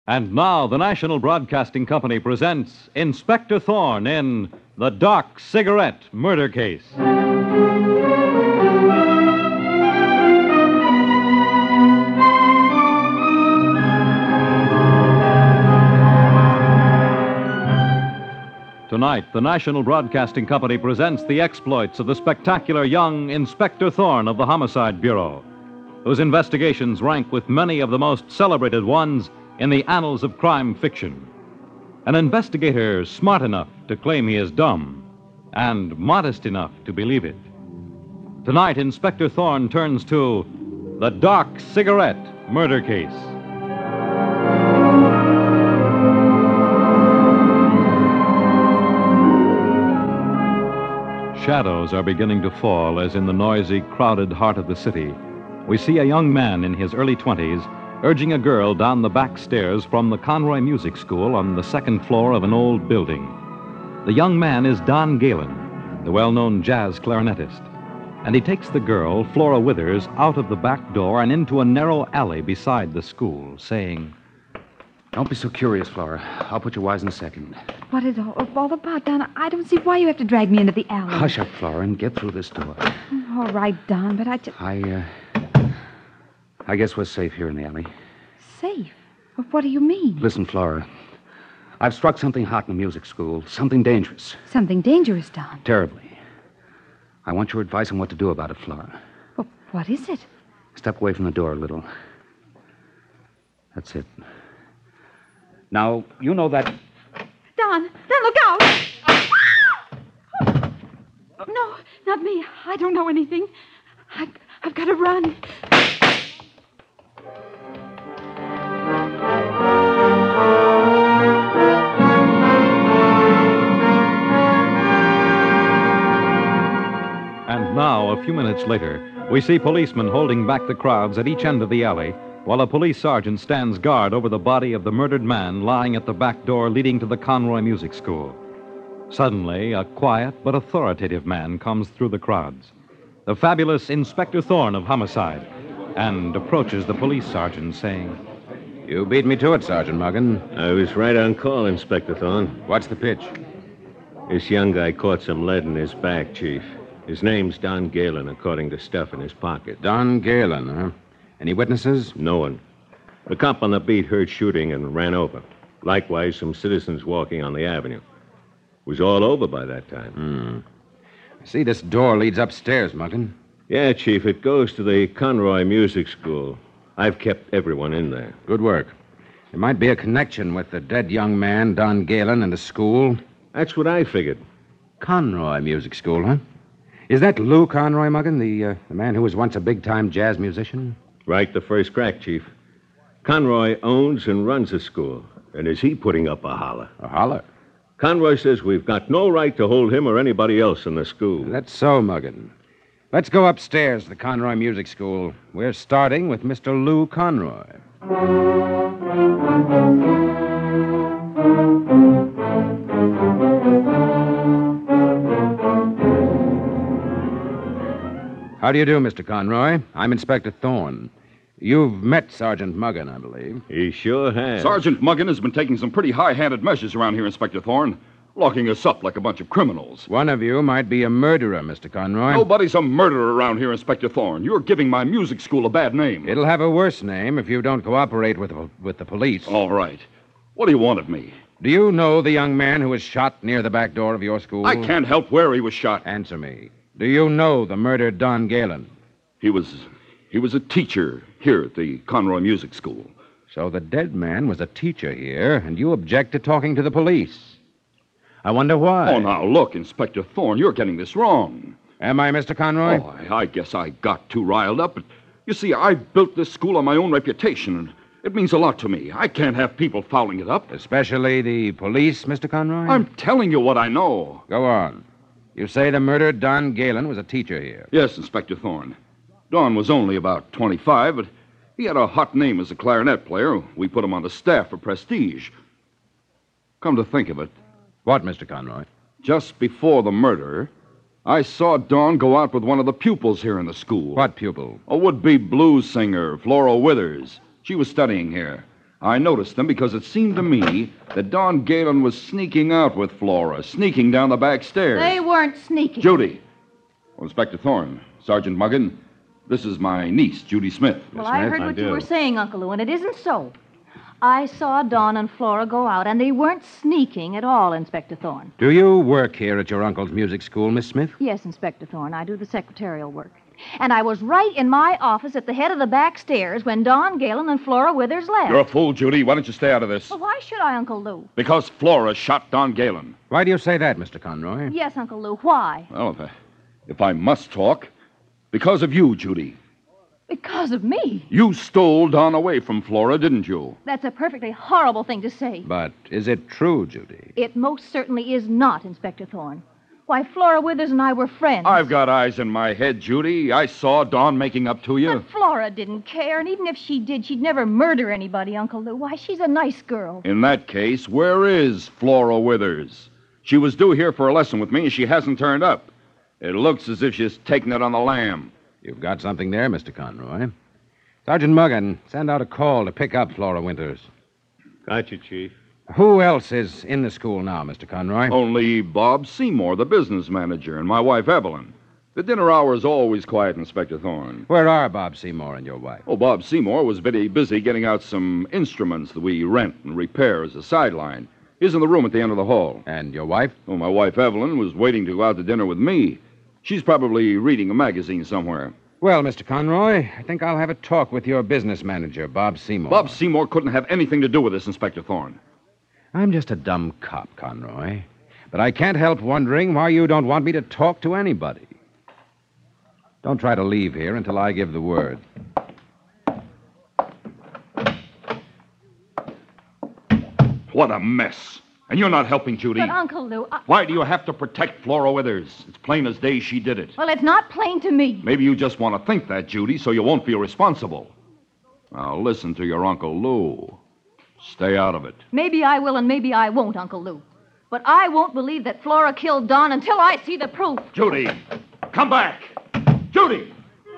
And now the National Broadcasting Company presents Inspector Thorne in The Doc Cigarette Murder Case. Tonight, the National Broadcasting Company presents the exploits of the spectacular young Inspector Thorne of the Homicide Bureau, whose investigations rank with many of the most celebrated ones in the annals of crime fiction. An investigator smart enough to claim he is dumb and modest enough to believe it. Tonight, Inspector Thorne turns to The Doc Cigarette Murder Case. Shadows are beginning to fall as in the noisy, crowded heart of the city, we see a young man in his early 20s urging a girl down the back stairs from the Conroy Music School on the second floor of an old building. The young man is Don Galen, the well-known jazz clarinetist, and he takes the girl, Flora Withers, out of the back door and into a narrow alley beside the school, saying, "Don't be so curious, Flora. I'll put you wise in a second." What is all about, Don? I don't see why you have to drag me into the alley. Hush up, Flora, and get through this door. All right, Don, but I just... I guess we're safe here in the alley. Safe? Well, what do you mean? Listen, Flora. I've struck something hot in the music school. Something dangerous. Something dangerous, Don? Terribly. I want your advice on what to do about it, Flora. Well, what is it? Step away from the door a little. That's it. Now, you know that... Don, look out! No, not me. I don't know anything. I've got to run. And now, a few minutes later, we see policemen holding back the crowds at each end of the alley, while a police sergeant stands guard over the body of the murdered man lying at the back door leading to the Conroy Music School. Suddenly, a quiet but authoritative man comes through the crowds, the fabulous Inspector Thorne of Homicide, and approaches the police sergeant, saying, "You beat me to it, Sergeant Muggan. I was right on call, Inspector Thorne. What's the pitch?" This young guy caught some lead in his back, Chief. His name's Don Galen, according to stuff in his pocket. Don Galen, huh? Any witnesses? No one. The cop on the beat heard shooting and ran over. Likewise, some citizens walking on the avenue. It was all over by that time. I see this door leads upstairs, Muggan. Yeah, Chief, it goes to the Conroy Music School. I've kept everyone in there. Good work. There might be a connection with the dead young man, Don Galen, and the school. That's what I figured. Conroy Music School, huh? Is that Lou Conroy, Muggan, the man who was once a big-time jazz musician? Right the first crack, Chief. Conroy owns and runs the school. And is he putting up a holler? A holler? Conroy says we've got no right to hold him or anybody else in the school. That's so, Muggan. Let's go upstairs to the Conroy Music School. We're starting with Mr. Lou Conroy. How do you do, Mr. Conroy? I'm Inspector Thorne. You've met Sergeant Muggan, I believe. He sure has. Sergeant Muggan has been taking some pretty high-handed measures around here, Inspector Thorne. Locking us up like a bunch of criminals. One of you might be a murderer, Mr. Conroy. Nobody's a murderer around here, Inspector Thorne. You're giving my music school a bad name. It'll have a worse name if you don't cooperate with the police. All right. What do you want of me? Do you know the young man who was shot near the back door of your school? I can't help where he was shot. Answer me. Do you know the murdered Don Galen? He was a teacher here at the Conroy Music School. So the dead man was a teacher here, and you object to talking to the police. I wonder why. Oh, now, look, Inspector Thorne, you're getting this wrong. Am I, Mr. Conroy? Oh, I guess I got too riled up. But you see, I built this school on my own reputation, and it means a lot to me. I can't have people fouling it up. Especially the police, Mr. Conroy? I'm telling you what I know. Go on. You say the murdered Don Galen was a teacher here. Yes, Inspector Thorne. Don was only about 25, but he had a hot name as a clarinet player. We put him on the staff for prestige. Come to think of it, What, Mr. Conroy? just before the murder, I saw Don go out with one of the pupils here in the school. What pupil? A would-be blues singer, Flora Withers. She was studying here. I noticed them because it seemed to me that Don Galen was sneaking out with Flora, sneaking down the back stairs. They weren't sneaking. Judy. Well, Inspector Thorne, Sergeant Muggin, this is my niece, Judy Smith. Well, I heard what you were saying, Uncle Lou, and it isn't so. I saw Don and Flora go out, and they weren't sneaking at all, Inspector Thorne. Do you work here at your uncle's music school, Miss Smith? Yes, Inspector Thorne. I do the secretarial work. And I was right in my office at the head of the back stairs when Don Galen and Flora Withers left. You're a fool, Judy. Why don't you stay out of this? Well, why should I, Uncle Lou? Because Flora shot Don Galen. Why do you say that, Mr. Conroy? Yes, Uncle Lou. Why? Well, if I must talk, because of you, Judy. Because of me. You stole Don away from Flora, didn't you? That's a perfectly horrible thing to say. But is it true, Judy? It most certainly is not, Inspector Thorne. Why, Flora Withers and I were friends. I've got eyes in my head, Judy. I saw Don making up to you. But Flora didn't care, and even if she did, she'd never murder anybody, Uncle Lou. Why, she's a nice girl. In that case, where is Flora Withers? She was due here for a lesson with me, and she hasn't turned up. It looks as if she's taken it on the lam. You've got something there, Mr. Conroy. Sergeant Muggin, send out a call to pick up Flora Winters. Gotcha, Chief. Who else is in the school now, Mr. Conroy? Only Bob Seymour, the business manager, and my wife, Evelyn. The dinner hour is always quiet, Inspector Thorne. Where are Bob Seymour and your wife? Oh, Bob Seymour was very busy getting out some instruments that we rent and repair as a sideline. He's in the room at the end of the hall. And your wife? Oh, my wife, Evelyn, was waiting to go out to dinner with me. She's probably reading a magazine somewhere. Well, Mr. Conroy, I think I'll have a talk with your business manager, Bob Seymour. Bob Seymour couldn't have anything to do with this, Inspector Thorne. I'm just a dumb cop, Conroy. But I can't help wondering why you don't want me to talk to anybody. Don't try to leave here until I give the word. What a mess. And you're not helping, Judy. But, Uncle Lou, Why do you have to protect Flora Withers? It's plain as day she did it. well, it's not plain to me. Maybe you just want to think that, Judy, so you won't feel responsible. Now, listen to your Uncle Lou. Stay out of it. Maybe I will and maybe I won't, Uncle Lou. But I won't believe that Flora killed Don until I see the proof. Judy, come back. Judy!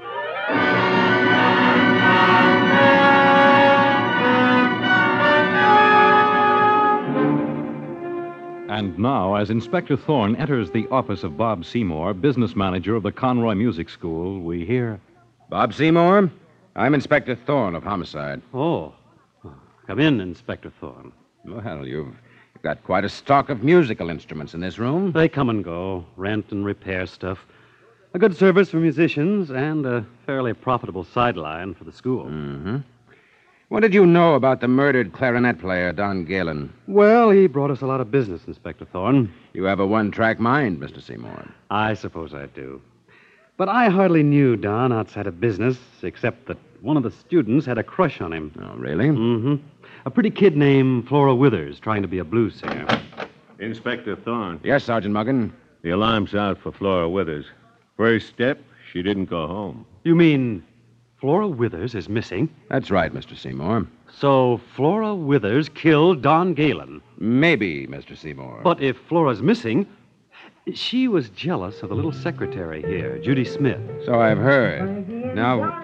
And now, as Inspector Thorne enters the office of Bob Seymour, business manager of the Conroy Music School, we hear... Bob Seymour, I'm Inspector Thorne of Homicide. Oh. Come in, Inspector Thorne. Well, you've got quite a stock of musical instruments in this room. They come and go, rent and repair stuff. A good service for musicians and a fairly profitable sideline for the school. Mm-hmm. What did you know about the murdered clarinet player, Don Galen? Well, he brought us a lot of business, Inspector Thorne. You have a one-track mind, Mr. Seymour. I suppose I do. But I hardly knew Don outside of business, except that one of the students had a crush on him. Oh, really? Mm-hmm. A pretty kid named Flora Withers, trying to be a blues singer. Inspector Thorne, Yes, Sergeant Muggin. the alarm's out for Flora Withers. First step, she didn't go home. You mean Flora Withers is missing? That's right, Mr. Seymour. So Flora Withers killed Don Galen. Maybe, Mr. Seymour. But if Flora's missing, she was jealous of the little secretary here, Judy Smith. So I've heard. Now,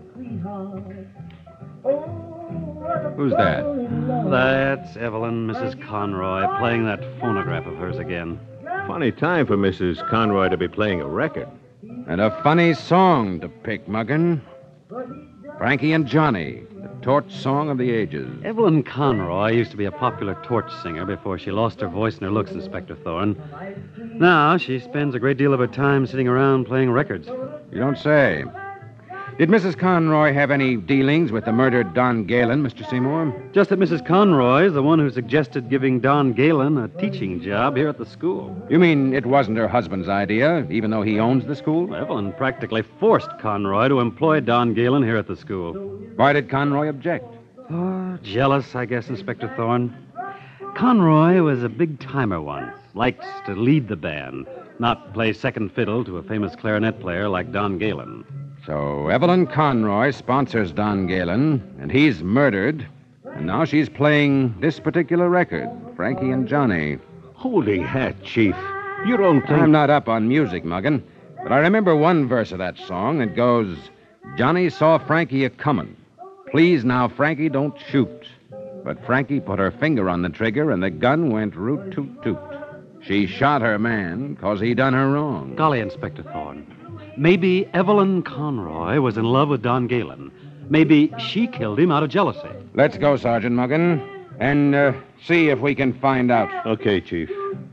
who's that? That's Evelyn, Mrs. Conroy, playing that phonograph of hers again. Funny time for Mrs. Conroy to be playing a record. And a funny song to pick, Muggin. Frankie and Johnny, the torch song of the ages. Evelyn Conroy used to be a popular torch singer before she lost her voice and her looks, Inspector Thorne. Now she spends a great deal of her time sitting around playing records. You don't say. Did Mrs. Conroy have any dealings with the murdered Don Galen, Mr. Seymour? Just that Mrs. Conroy is the one who suggested giving Don Galen a teaching job here at the school. You mean it wasn't her husband's idea, even though he owns the school? Evelyn practically forced Conroy to employ Don Galen here at the school. Why did Conroy object? Oh, jealous, I guess, Inspector Thorne. Conroy was a big-timer once. Likes to lead the band, not play second fiddle to a famous clarinet player like Don Galen. So Evelyn Conroy sponsors Don Galen, and he's murdered. And now she's playing this particular record, Frankie and Johnny. Holy hat, Chief. You don't think... I'm not up on music, Muggin, but I remember one verse of that song that goes, Johnny saw Frankie a-comin'. Please now, Frankie, don't shoot. But Frankie put her finger on the trigger, and the gun went root-toot-toot. She shot her man because he done her wrong. Golly, Inspector Thorne. Maybe Evelyn Conroy was in love with Don Galen. Maybe she killed him out of jealousy. Let's go, Sergeant Muggan, and see if we can find out. Okay, Chief.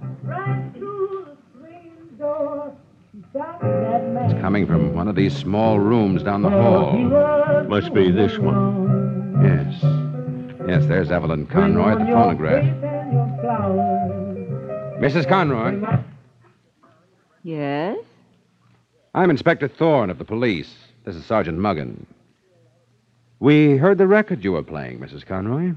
It's coming from one of these small rooms down the hall. Must be this one. Yes. Yes, there's Evelyn Conroy at the phonograph. Mrs. Conroy, Yes? I'm Inspector Thorne of the police. This is Sergeant Muggan. We heard the record you were playing, Mrs. Conroy.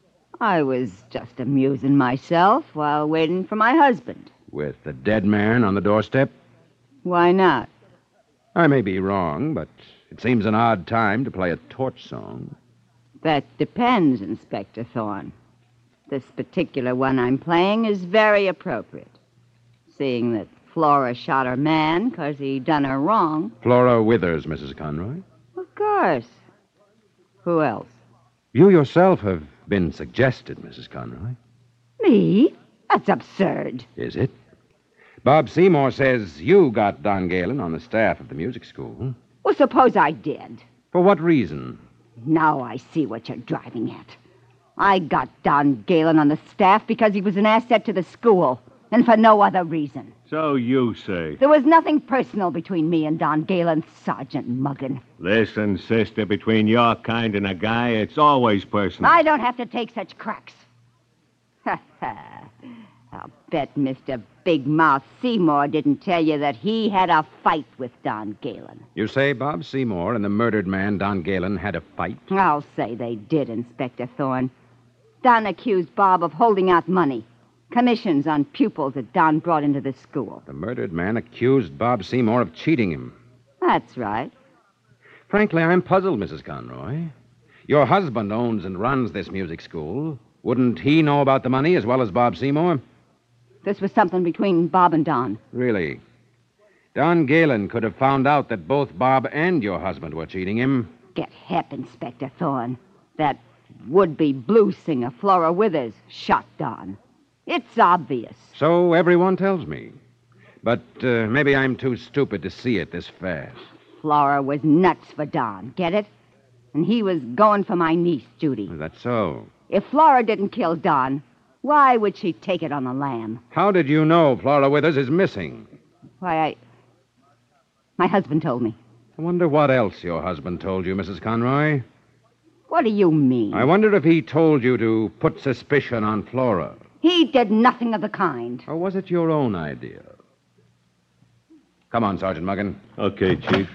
I was just amusing myself while waiting for my husband. With the dead man on the doorstep? Why not? I may be wrong, but it seems an odd time to play a torch song. That depends, Inspector Thorne. This particular one I'm playing is very appropriate, seeing that Flora shot her man because he done her wrong. Flora Withers, Mrs. Conroy. Of course. Who else? You yourself have been suggested, Mrs. Conroy. Me? That's absurd. Is it? Bob Seymour says you got Don Galen on the staff of the music school. Well, suppose I did. For what reason? Now I see what you're driving at. I got Don Galen on the staff because he was an asset to the school, and for no other reason. So you say. There was nothing personal between me and Don Galen, Sergeant Muggan. Listen, sister, between your kind and a guy, it's always personal. I don't have to take such cracks. Ha ha. I'll bet Mr. Big Mouth Seymour didn't tell you that he had a fight with Don Galen. You say Bob Seymour and the murdered man, Don Galen, had a fight? I'll say they did, Inspector Thorne. Don accused Bob of holding out money, commissions on pupils that Don brought into the school. The murdered man accused Bob Seymour of cheating him. That's right. Frankly, I'm puzzled, Mrs. Conroy. Your husband owns and runs this music school. Wouldn't he know about the money as well as Bob Seymour? This was something between Bob and Don. Really? Don Galen could have found out that both Bob and your husband were cheating him. Get hep, Inspector Thorne. That would-be blues singer, Flora Withers, shot Don. It's obvious. So everyone tells me. But maybe I'm too stupid to see it this fast. Flora was nuts for Don, get it? And he was going for my niece, Judy. That's so. If Flora didn't kill Don, why would she take it on the lam? How did you know Flora Withers is missing? Why, my husband told me. I wonder what else your husband told you, Mrs. Conroy. What do you mean? I wonder if he told you to put suspicion on Flora. He did nothing of the kind. Or was it your own idea? Come on, Sergeant Muggan. Okay, Chief.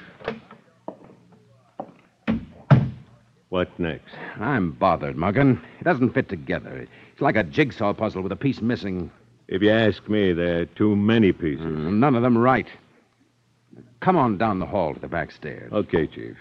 What next? I'm bothered, Muggan. It doesn't fit together. It's like a jigsaw puzzle with a piece missing. If you ask me, there are too many pieces. None of them right. Come on down the hall to the back stairs. Okay, Chief.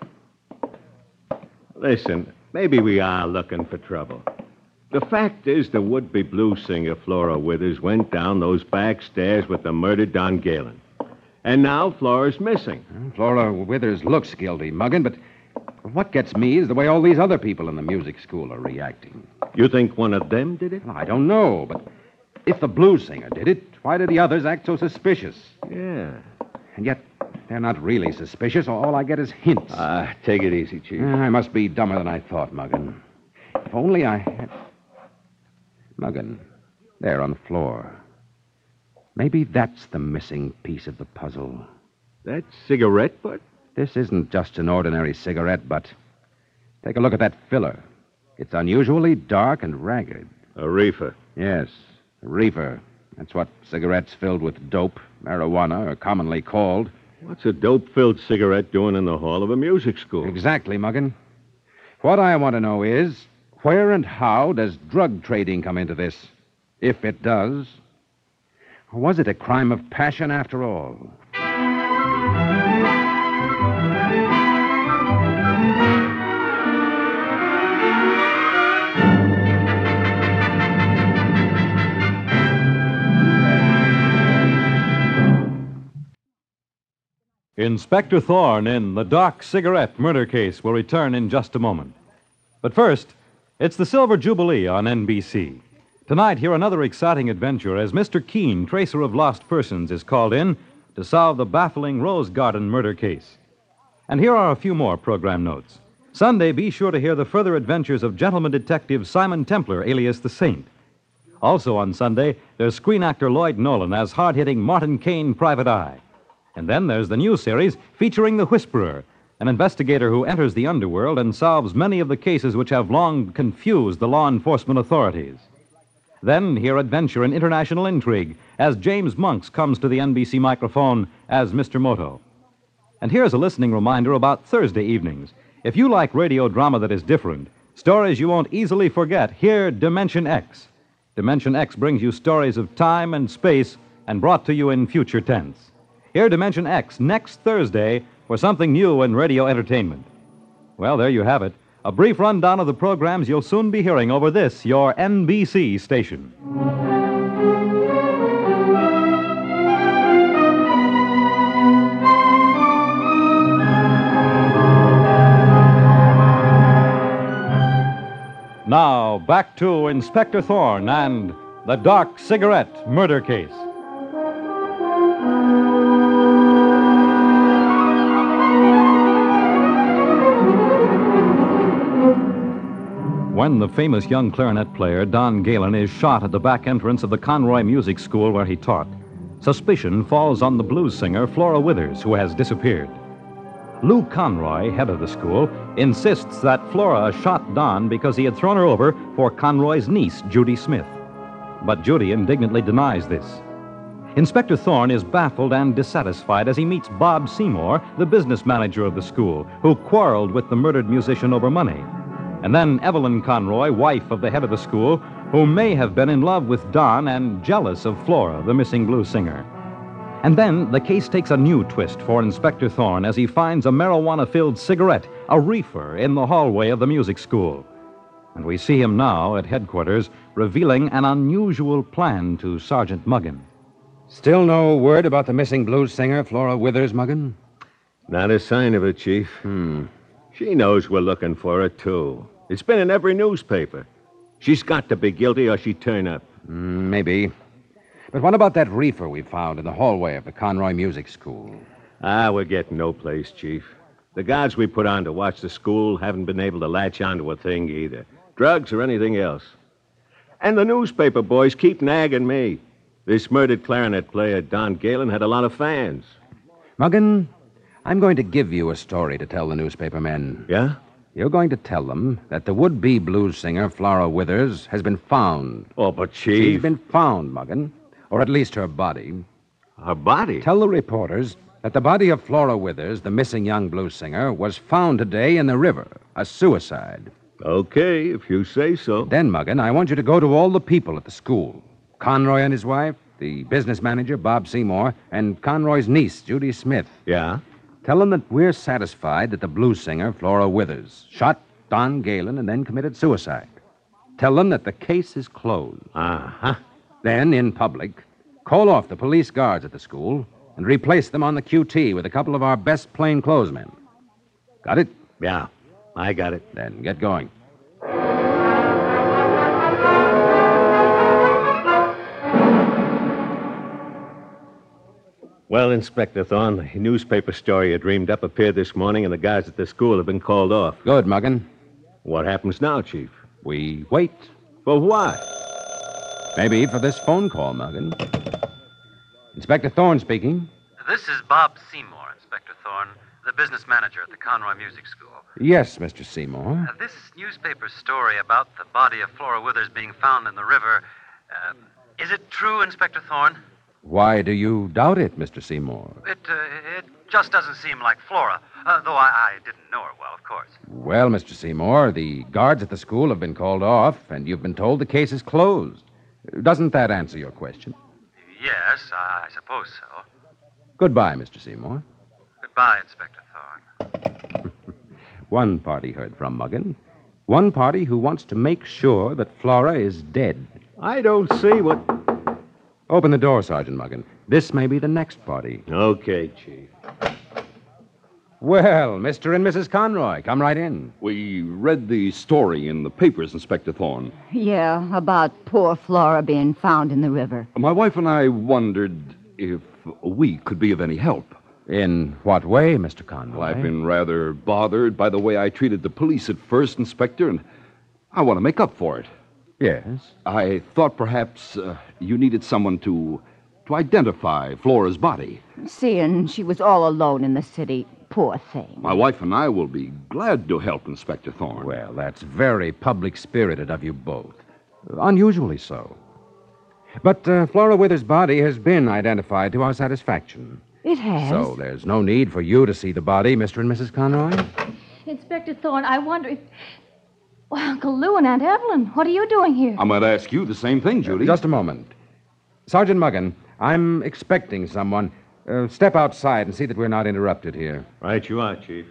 Listen, maybe we are looking for trouble. The fact is, the would-be blues singer Flora Withers went down those back stairs with the murdered Don Galen. And now Flora's missing. Flora Withers looks guilty, Muggan, but what gets me is the way all these other people in the music school are reacting. You think one of them did it? Well, I don't know, but if the blues singer did it, why do the others act so suspicious? Yeah. And yet, they're not really suspicious. All I get is hints. Take it easy, Chief. I must be dumber than I thought, Muggan. If only I had... Muggan, there on the floor. Maybe that's the missing piece of the puzzle. That cigarette butt? This isn't just an ordinary cigarette butt. Take a look at that filler. It's unusually dark and ragged. A reefer. Yes, a reefer. That's what cigarettes filled with dope, marijuana, are commonly called. What's a dope-filled cigarette doing in the hall of a music school? Exactly, Muggan. What I want to know is, where and how does drug trading come into this? If it does. Or was it a crime of passion after all? Inspector Thorne in the Doc Cigarette murder case will return in just a moment. But first, It's the Silver Jubilee on NBC. Tonight, hear another exciting adventure as Mr. Keene, tracer of lost persons, is called in to solve the baffling Rose Garden murder case. And here are a few more program notes. Sunday, be sure to hear the further adventures of gentleman detective Simon Templar, alias the Saint. Also on Sunday, there's screen actor Lloyd Nolan as hard-hitting Martin Kane, Private Eye. And then there's the new series featuring The Whisperer, an investigator who enters the underworld and solves many of the cases which have long confused the law enforcement authorities. Then hear adventure and international intrigue as James Monks comes to the NBC microphone as Mr. Moto. And here's a listening reminder about Thursday evenings. If you like radio drama that is different, stories you won't easily forget, hear Dimension X. Dimension X brings you stories of time and space and brought to you in future tense. Hear Dimension X next Thursday for something new in radio entertainment. Well, there you have it. A brief rundown of the programs you'll soon be hearing over this, your NBC station. Now, back to Inspector Thorne and the Dark Cigarette Murder Case. When the famous young clarinet player, Don Galen, is shot at the back entrance of the Conroy Music School where he taught, suspicion falls on the blues singer Flora Withers, who has disappeared. Lou Conroy, head of the school, insists that Flora shot Don because he had thrown her over for Conroy's niece, Judy Smith. But Judy indignantly denies this. Inspector Thorne is baffled and dissatisfied as he meets Bob Seymour, the business manager of the school, who quarreled with the murdered musician over money. And then Evelyn Conroy, wife of the head of the school, who may have been in love with Don and jealous of Flora, the missing blues singer. And then the case takes a new twist for Inspector Thorne as he finds a marijuana-filled cigarette, a reefer, in the hallway of the music school. And we see him now at headquarters revealing an unusual plan to Sergeant Muggin. Still no word about the missing blues singer, Flora Withers, Muggin? Not a sign of it, Chief. She knows we're looking for her, too. It's been in every newspaper. She's got to be guilty or she'd turn up. Maybe. But what about that reefer we found in the hallway of the Conroy Music School? We're getting no place, Chief. The guards we put on to watch the school haven't been able to latch onto a thing either. Drugs or anything else. And the newspaper boys keep nagging me. This murdered clarinet player, Don Galen, had a lot of fans. Muggin, I'm going to give you a story to tell the newspaper men. Yeah? You're going to tell them that the would-be blues singer, Flora Withers, has been found. Oh, but Chief... She's been found, Muggin. Or at least her body. Her body? Tell the reporters that the body of Flora Withers, the missing young blues singer, was found today in the river. A suicide. Okay, if you say so. Then, Muggin, I want you to go to all the people at the school. Conroy and his wife, the business manager, Bob Seymour, and Conroy's niece, Judy Smith. Yeah? Tell them that we're satisfied that the blues singer, Flora Withers, shot Don Galen and then committed suicide. Tell them that the case is closed. Uh-huh. Then, in public, call off the police guards at the school and replace them on the QT with a couple of our best plainclothesmen. Got it? Yeah, I got it. Then get going. Well, Inspector Thorne, the newspaper story you dreamed up appeared this morning, and the guys at the school have been called off. Good, Muggin. What happens now, Chief? We wait. For what? Maybe for this phone call, Muggin. Inspector Thorne speaking. This is Bob Seymour, Inspector Thorne, the business manager at the Conroy Music School. Yes, Mr. Seymour. This newspaper story about the body of Flora Withers being found in the river, is it true, Inspector Thorne? Why do you doubt it, Mr. Seymour? It just doesn't seem like Flora, though I didn't know her well, of course. Well, Mr. Seymour, the guards at the school have been called off, and you've been told the case is closed. Doesn't that answer your question? Yes, I suppose so. Goodbye, Mr. Seymour. Goodbye, Inspector Thorne. One party heard from, Muggin. One party who wants to make sure that Flora is dead. I don't see what... Open the door, Sergeant Muggin. This may be the next party. Okay, Chief. Well, Mr. and Mrs. Conroy, come right in. We read the story in the papers, Inspector Thorne. Yeah, about poor Flora being found in the river. My wife and I wondered if we could be of any help. In what way, Mr. Conroy? Well, I've been rather bothered by the way I treated the police at first, Inspector, and I want to make up for it. Yes. I thought perhaps you needed someone to identify Flora's body. Seeing she was all alone in the city, poor thing. My wife and I will be glad to help, Inspector Thorne. Well, that's very public-spirited of you both. Unusually so. But Flora Withers' body has been identified to our satisfaction. It has. So there's no need for you to see the body, Mr. and Mrs. Conroy. Inspector Thorne, I wonder if... Well, Uncle Lou and Aunt Evelyn, what are you doing here? I might ask you the same thing, Judy. Just a moment. Sergeant Muggan, I'm expecting someone. Step outside and see that we're not interrupted here. Right you are, Chief.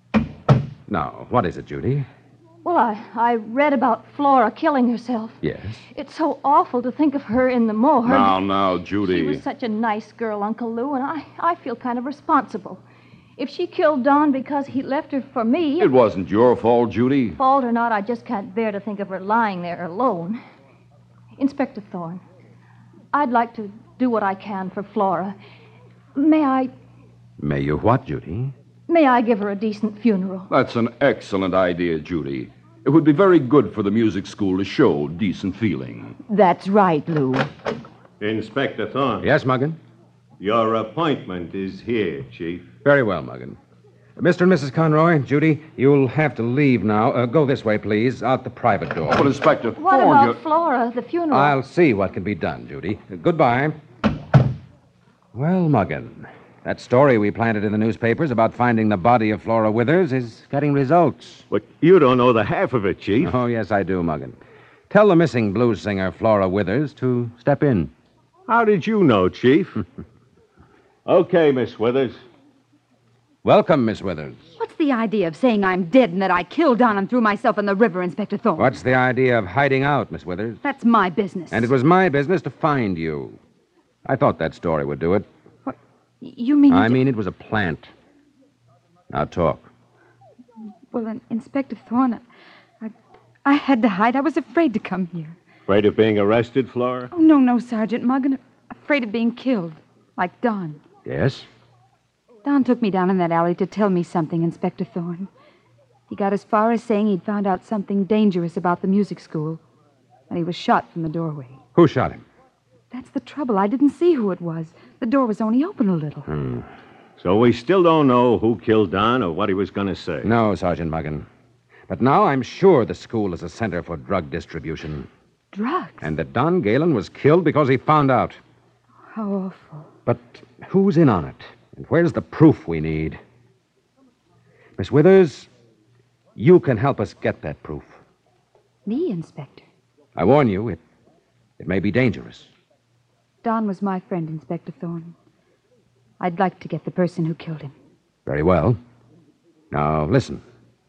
Now, what is it, Judy? Well, I read about Flora killing herself. Yes. It's so awful to think of her in the morgue. Now, Judy. She was such a nice girl, Uncle Lou, and I feel kind of responsible. If she killed Don because he left her for me... It wasn't your fault, Judy. Fault or not, I just can't bear to think of her lying there alone. Inspector Thorne, I'd like to do what I can for Flora. May I May you what, Judy? give her a decent funeral? That's an excellent idea, Judy. It would be very good for the music school to show decent feeling. That's right, Lou. Inspector Thorne. Yes, Muggan? Your appointment is here, Chief. Very well, Muggan. Mr. and Mrs. Conroy, Judy, you'll have to leave now. Go this way, please, out the private door. But, Inspector Thorne... What about Flora, the funeral? I'll see what can be done, Judy. Goodbye. Well, Muggan, that story we planted in the newspapers about finding the body of Flora Withers is getting results. But you don't know the half of it, Chief. Oh, yes, I do, Muggan. Tell the missing blues singer, Flora Withers, to step in. How did you know, Chief? Okay, Miss Withers. Welcome, Miss Withers. What's the idea of saying I'm dead and that I killed Don and threw myself in the river, Inspector Thorne? What's the idea of hiding out, Miss Withers? That's my business. And it was my business to find you. I thought that story would do it. What? You mean... I mean, it was a plant. Now talk. Well, Inspector Thorne, I had to hide. I was afraid to come here. Afraid of being arrested, Flora? Oh, no, Sergeant Muggan. Afraid of being killed, like Don. Yes? Don took me down in that alley to tell me something, Inspector Thorne. He got as far as saying he'd found out something dangerous about the music school, and he was shot from the doorway. Who shot him? That's the trouble. I didn't see who it was. The door was only open a little. So we still don't know who killed Don or what he was going to say. No, Sergeant Muggan. But now I'm sure the school is a center for drug distribution. Drugs? And that Don Galen was killed because he found out. How awful. But who's in on it? And where's the proof we need? Miss Withers, you can help us get that proof. Me, Inspector? I warn you, it may be dangerous. Don was my friend, Inspector Thorne. I'd like to get the person who killed him. Very well. Now, listen.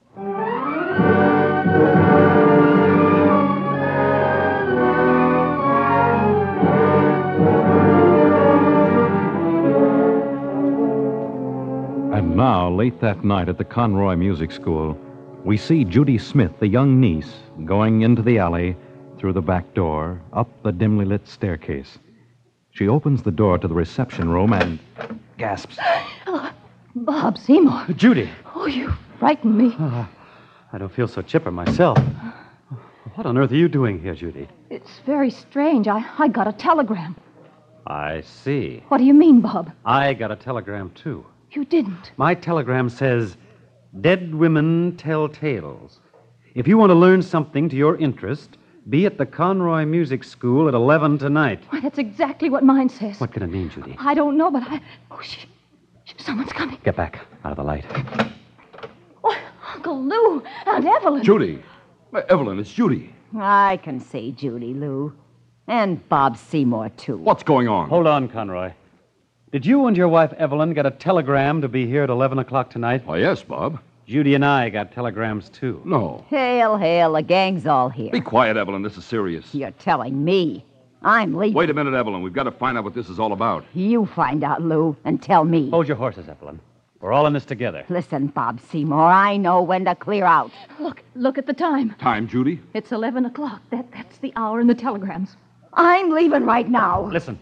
And now, late that night at the Conroy Music School, we see Judy Smith, the young niece, going into the alley, through the back door, up the dimly lit staircase. She opens the door to the reception room and gasps. Bob Seymour. Judy. Oh, you frightened me. I don't feel so chipper myself. What on earth are you doing here, Judy? It's very strange. I got a telegram. I see. What do you mean, Bob? I got a telegram, too. You didn't. My telegram says, "Dead women tell tales. If you want to learn something to your interest, be at the Conroy Music School at 11 tonight." Why, that's exactly what mine says. What can it mean, Judy? I don't know, but Oh, someone's coming. Get back out of the light. Oh, Uncle Lou, Aunt Evelyn. Judy. Evelyn, it's Judy. I can see Judy, Lou. And Bob Seymour, too. What's going on? Hold on, Conroy. Did you and your wife, Evelyn, get a telegram to be here at 11 o'clock tonight? Why, yes, Bob. Judy and I got telegrams, too. No. Hail, the gang's all here. Be quiet, Evelyn. This is serious. You're telling me. I'm leaving. Wait a minute, Evelyn. We've got to find out what this is all about. You find out, Lou, and tell me. Hold your horses, Evelyn. We're all in this together. Listen, Bob Seymour, I know when to clear out. Look at the time. Time, Judy? It's 11 o'clock. That's the hour in the telegrams. I'm leaving right now. Listen.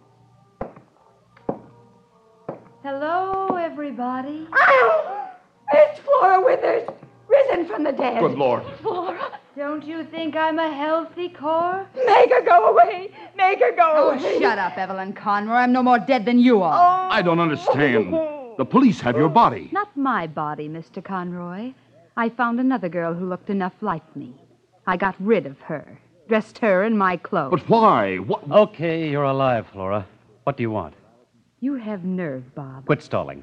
Hello, everybody. Oh, it's Flora Withers, risen from the dead. Good Lord. Flora. Don't you think I'm a healthy corpse? Make her go away. Make her go away. Shut up, Evelyn Conroy. I'm no more dead than you are. I don't understand. The police have your body. Not my body, Mr. Conroy. I found another girl who looked enough like me. I got rid of her, dressed her in my clothes. But why? What? Okay, you're alive, Flora. What do you want? You have nerve, Bob. Quit stalling.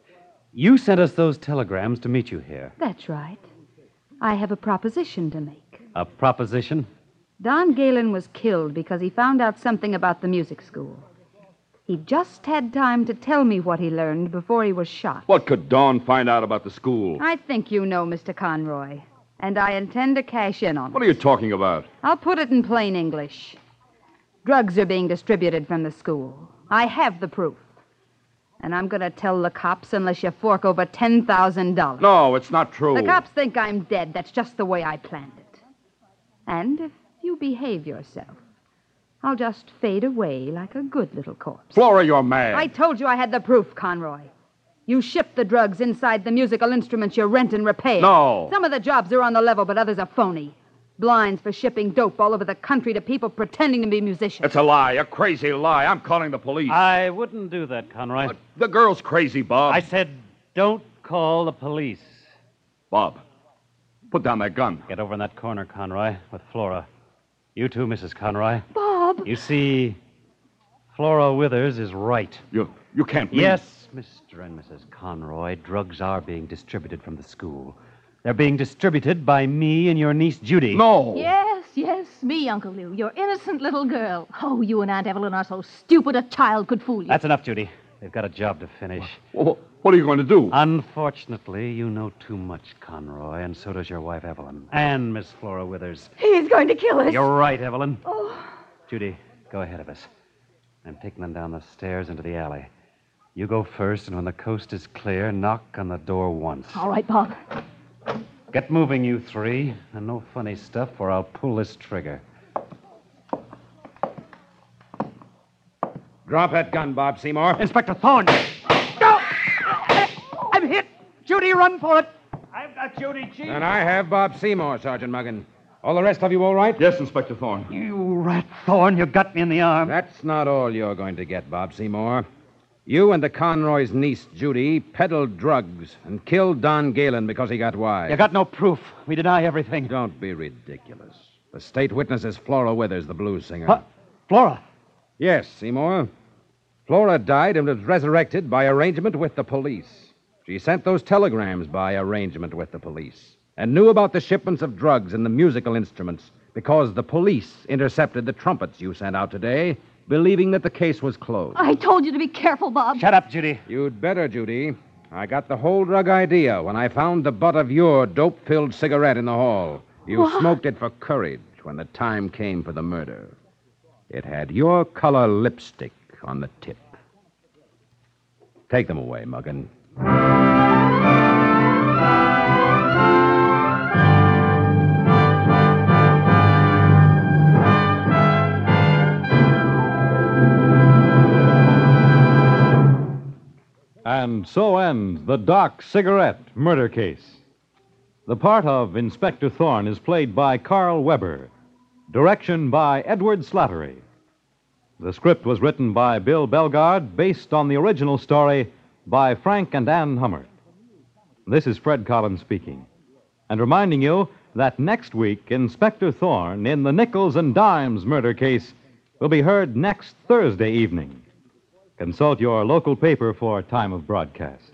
You sent us those telegrams to meet you here. That's right. I have a proposition to make. A proposition? Don Galen was killed because he found out something about the music school. He just had time to tell me what he learned before he was shot. What could Dawn find out about the school? I think you know, Mr. Conroy, and I intend to cash in on it. What are you talking about? I'll put it in plain English. Drugs are being distributed from the school. I have the proof. And I'm going to tell the cops unless you fork over $10,000. No, it's not true. The cops think I'm dead. That's just the way I planned it. And if you behave yourself, I'll just fade away like a good little corpse. Flora, you're mad. I told you I had the proof, Conroy. You ship the drugs inside the musical instruments you rent and repair. No. Some of the jobs are on the level, but others are phony. Blinds for shipping dope all over the country to people pretending to be musicians. It's a lie, a crazy lie. I'm calling the police. I wouldn't do that, Conroy. The girl's crazy, Bob. I said, don't call the police. Bob, put down that gun. Get over in that corner, Conroy, with Flora. You too, Mrs. Conroy. Bob. You see, Flora Withers is right. You can't mean... Yes, Mr. and Mrs. Conroy, drugs are being distributed from the school. They're being distributed by me and your niece, Judy. No. Yes, me, Uncle Lou, your innocent little girl. Oh, you and Aunt Evelyn are so stupid a child could fool you. That's enough, Judy. They've got a job to finish. What are you going to do? Unfortunately, you know too much, Conroy, and so does your wife, Evelyn. And Miss Flora Withers. He's going to kill us. You're right, Evelyn. Oh. Judy, go ahead of us. I'm taking them down the stairs into the alley. You go first, and when the coast is clear, knock on the door once. All right, Bob. Get moving, you three, and no funny stuff, or I'll pull this trigger. Drop that gun, Bob Seymour. Inspector Thorne. No! I'm hit. Judy, run for it. I've got Judy, Chief. And I have Bob Seymour, Sergeant Muggan. All the rest of you all right? Yes, Inspector Thorne. You rat, Thorne. You got me in the arm. That's not all you're going to get, Bob Seymour. You and the Conroy's niece, Judy, peddled drugs and killed Don Galen because he got wise. You got no proof. We deny everything. Don't be ridiculous. The state witness is Flora Withers, the blues singer. Huh? Flora. Yes, Seymour. Flora died and was resurrected by arrangement with the police. She sent those telegrams by arrangement with the police and knew about the shipments of drugs and the musical instruments because the police intercepted the trumpets you sent out today, believing that the case was closed. I told you to be careful, Bob. Shut up, Judy. You'd better, Judy. I got the whole drug idea when I found the butt of your dope-filled cigarette in the hall. You smoked it for courage when the time came for the murder. It had your color lipstick on the tip. Take them away, Muggan. And so ends the Doc Cigarette murder case. The part of Inspector Thorne is played by Carl Weber. Direction by Edward Slattery. The script was written by Bill Belgard, based on the original story by Frank and Ann Hummert. This is Fred Collins speaking, and reminding you that next week, Inspector Thorne in the Nickels and Dimes murder case will be heard next Thursday evening. Consult your local paper for time of broadcast.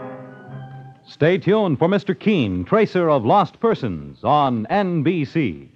Stay tuned for Mr. Keene, tracer of lost persons, on NBC.